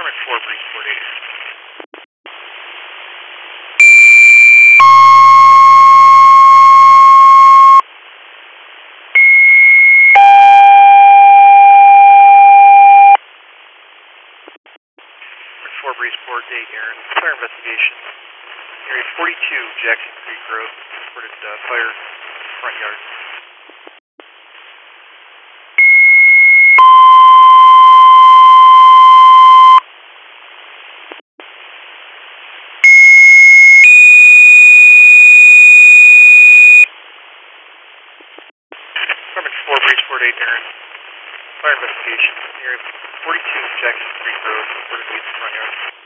Affirmative 4, Bridgeport 8. Affirmative 4, Bridgeport 8, Aaron. Fire investigation. Area 42, Jackson Creek Road. Reported fire front yard. Affirmative 4, Bridgeport 8, Aaron. Fire investigation. Area 42, Jackson Creek Road. Reported front yard.